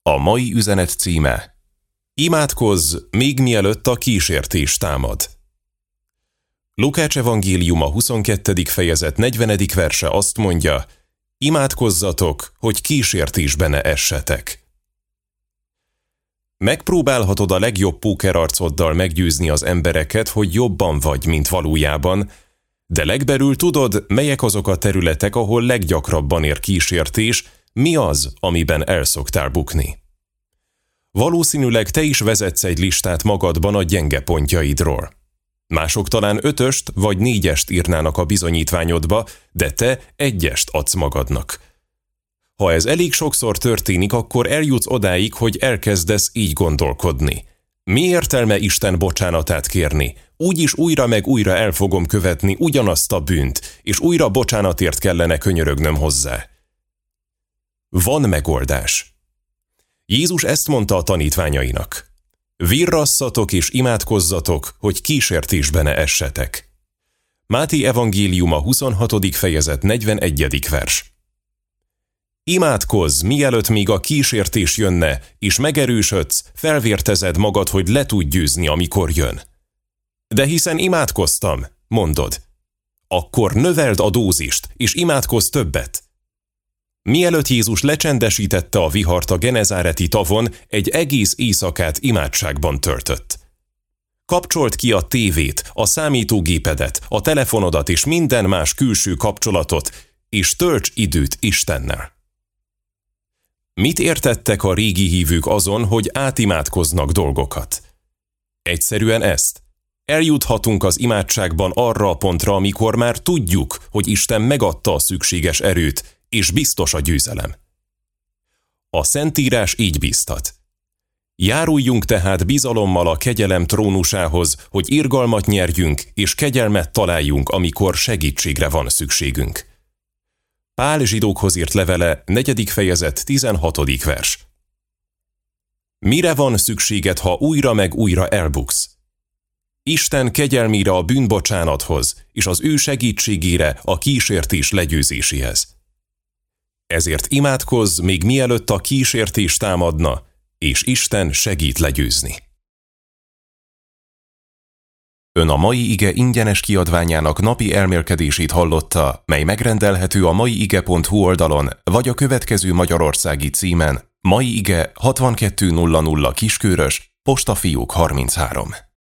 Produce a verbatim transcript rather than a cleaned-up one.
A mai üzenet címe: Imádkozz, még mielőtt a kísértés támad. Lukács evangéliuma huszonkettedik fejezet negyvenedik verse azt mondja: Imádkozzatok, hogy kísértésbe ne essetek. Megpróbálhatod a legjobb pókerarcoddal meggyőzni az embereket, hogy jobban vagy, mint valójában, de legbelül tudod, melyek azok a területek, ahol leggyakrabban ér kísértés, mi az, amiben el szoktál bukni. Valószínűleg te is vezetsz egy listát magadban a gyenge pontjaidról. Mások talán ötöst vagy négyest írnának a bizonyítványodba, de te egyest adsz magadnak. Ha ez elég sokszor történik, akkor eljutsz odáig, hogy elkezdesz így gondolkodni. Mi értelme Isten bocsánatát kérni? Úgyis újra meg újra el fogom követni ugyanazt a bűnt, és újra bocsánatért kellene könyörögnöm hozzá. Van megoldás. Jézus ezt mondta a tanítványainak: Virrasszatok és imádkozzatok, hogy kísértésbe ne essetek. Máté evangéliuma huszonhatodik fejezet negyvenegyedik vers. Imádkozz, mielőtt még a kísértés jönne, és megerősödsz, felvértezed magad, hogy le tud győzni, amikor jön. De hiszen imádkoztam, mondod. Akkor növeld a dózist, és imádkozz többet. Mielőtt Jézus lecsendesítette a vihart a genezáreti tavon, egy egész éjszakát imádságban töltött. Kapcsold ki a tévét, a számítógépedet, a telefonodat és minden más külső kapcsolatot, és tölts időt Istennel. Mit értettek a régi hívők azon, hogy átimádkoznak dolgokat? Egyszerűen ezt. Eljuthatunk az imádságban arra a pontra, amikor már tudjuk, hogy Isten megadta a szükséges erőt, és biztos a győzelem. A Szentírás így bíztat. Járuljunk tehát bizalommal a kegyelem trónusához, hogy irgalmat nyerjünk, és kegyelmet találjunk, amikor segítségre van szükségünk. Pál zsidókhoz írt levele, negyedik fejezet, tizenhatodik vers. Mire van szükséged, ha újra meg újra elbuksz? Isten kegyelmére a bűnbocsánathoz, és az ő segítségére a kísértés legyőzéséhez. Ezért imádkozz, még mielőtt a kísértés támadna, és Isten segít legyőzni. Ön a Mai Ige ingyenes kiadványának napi elmélkedését hallotta, mely megrendelhető a maiige pont hu oldalon, vagy a következő magyarországi címen: Mai Ige hatvankettő nulla nulla Kiskörös, Postafiók harminchárom.